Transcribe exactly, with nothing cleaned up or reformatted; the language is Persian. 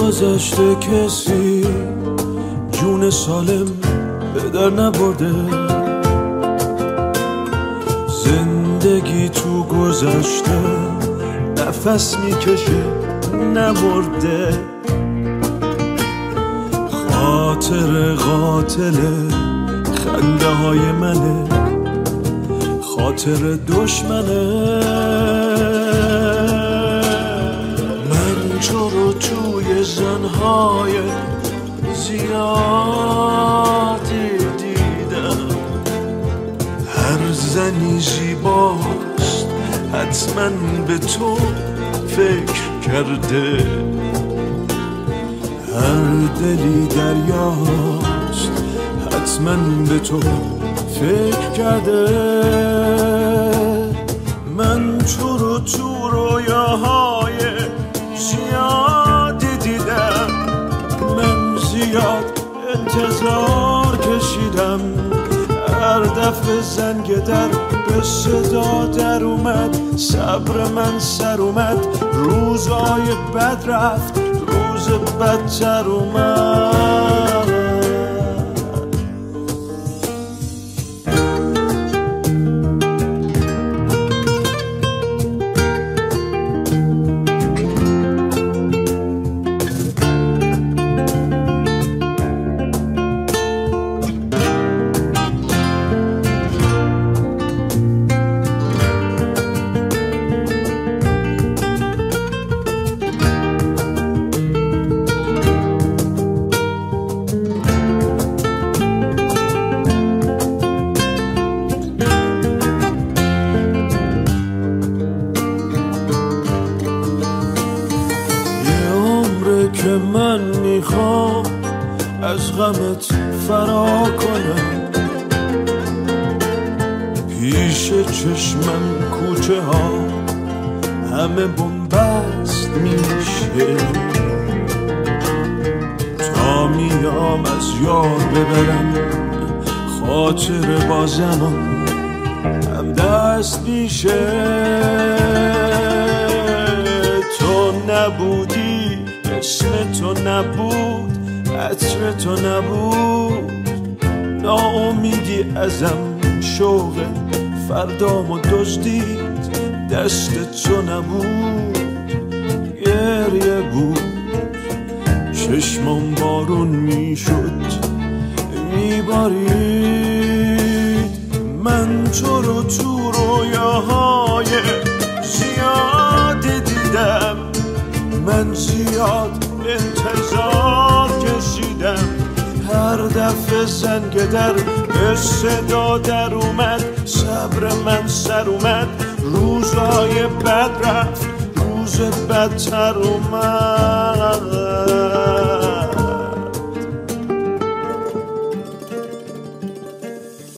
گذشته کسی جون سالم به در نبرده، زندگی تو گذشته نفس میکشه نمرده. خاطر قاتله خنده های منه، خاطر دشمنه. من تو رو توی زنهای زیادی دیدم، هر زنی زیباست حتما به تو فکر کرده، هر دلی دریاست حتما به تو فکر کرده. من تو رو تو رویاهای زیادی دیدم، من زیاد انتظار کشیدم، هر دفعه زنگ در به صدا در اومد، صبر من سر اومد، روزای بد رفت، روز بدتر اومد. که من میخوام از غمت فرار کنم، پیش چشمم کوچه ها همه بنبست میشه، تا میام از یاد ببرم خاطر با زمان هم دست میشه. تو نبودی، اسم تو نبود، عطر تو نبود، ناامیدی ازم شوق فردامو دزدید، دست تو نبود، گریه بود، چشمم بارون میشد میبارید. من تو رو تو رویاهای زیادی دیدم، من زیاد انتظار کشیدم، هر دفعه زنگ در به صدا در اومد، صبر من سر اومد، روزای بد رفت، روز بدتر اومد.